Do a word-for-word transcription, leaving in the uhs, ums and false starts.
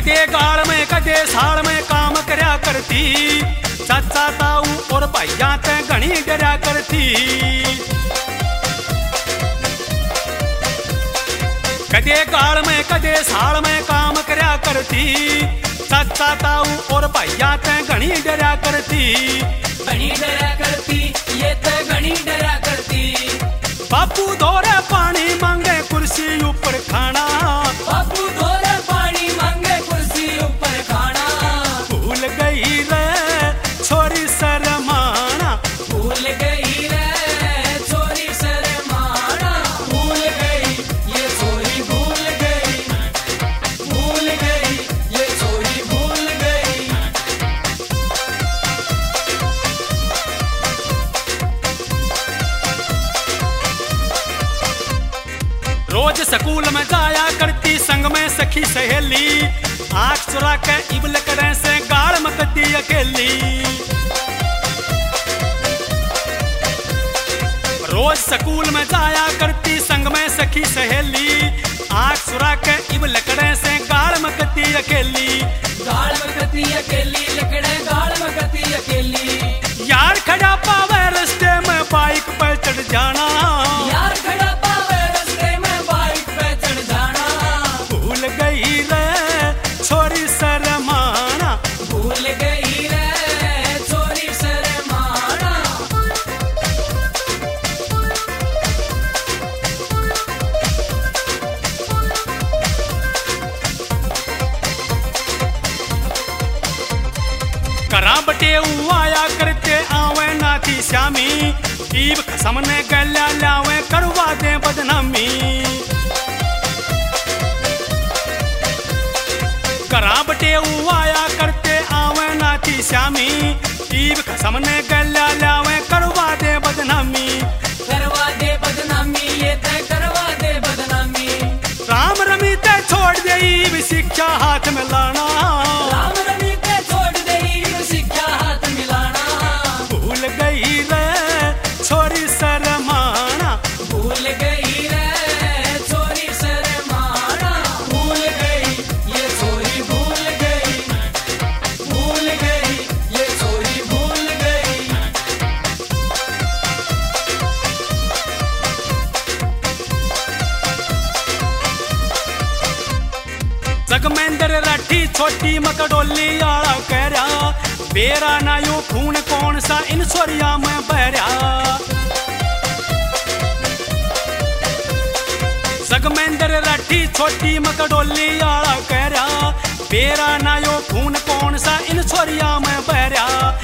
कदे गाल में कदे साल में काम करया करती, चाचा ताऊ और भाइया ते घनी डरया करती। कदे गाल में कदे साल में काम करया करती, चाचा ताऊ और भाइया ते घनी डरया करती। घनी डरया करती, ये ते घनी डरया करती। बापू धोरे पानी मांगे कुर्सी ऊपर खाना, बापू धोरे पानी मांगे कुर्सी ऊपर खाना। भूल गई रे छोरी शरमाना, भूल गई रे छोरी शरमाना। भूल गई ये छोरी भूल गई, भूल गई ये छोरी भूल गई। रोज स्कूल में जाया करती संग में सखी सहेली, आँख चुरा के इबल करे से गाल मकती अकेली। रोज स्कूल में जाया करती संग में सखी सहेली, आँख चुरा के इबल करे से गाल मकती अकेली। गाल मकती अकेली, लकड़े गाल मकती अकेली। यार खड़ा पावे रस्ते में बाइक पर चढ़ जाना, यार खड़ा पावे रस्ते में बाइक पे चढ़ जाना। भूल गई रे छोरी शरमाना, भूल गई रे छोरी शरमाना। करा बटे आया करते आवे नाथी श्यामी, ईब सामने गल्या लावे करवा दे बदनामी। करा बटे आया करते आवे नाथी श्यामी, ईब सामने गल्या लावे करवा दे बदनामी। करवा दे बदनामी, ये ते करवा दे बदनामी। राम रमी ते छोड़ दे ईब शिक्षा हाथ में लाना, राम रमी पे छोड़ दे शिक्षा हाथ मिलाना। भूल गई रे छोरी शरमाना, भूल गई रे छोरी शरमाना। भूल गई ये छोरी भूल गई, भूल गई ये छोरी भूल गई। जगमेंद्र राठी छोटी मकड़ोली आला कह रहा, बेरा ना यू खून कौन सा इन छोरिया में बहरा। जगमेंद्र राठी छोटी मकड़ोली आला कह रहा, बेरा ना यू खून कौन सा इन छोरिया में बहरा।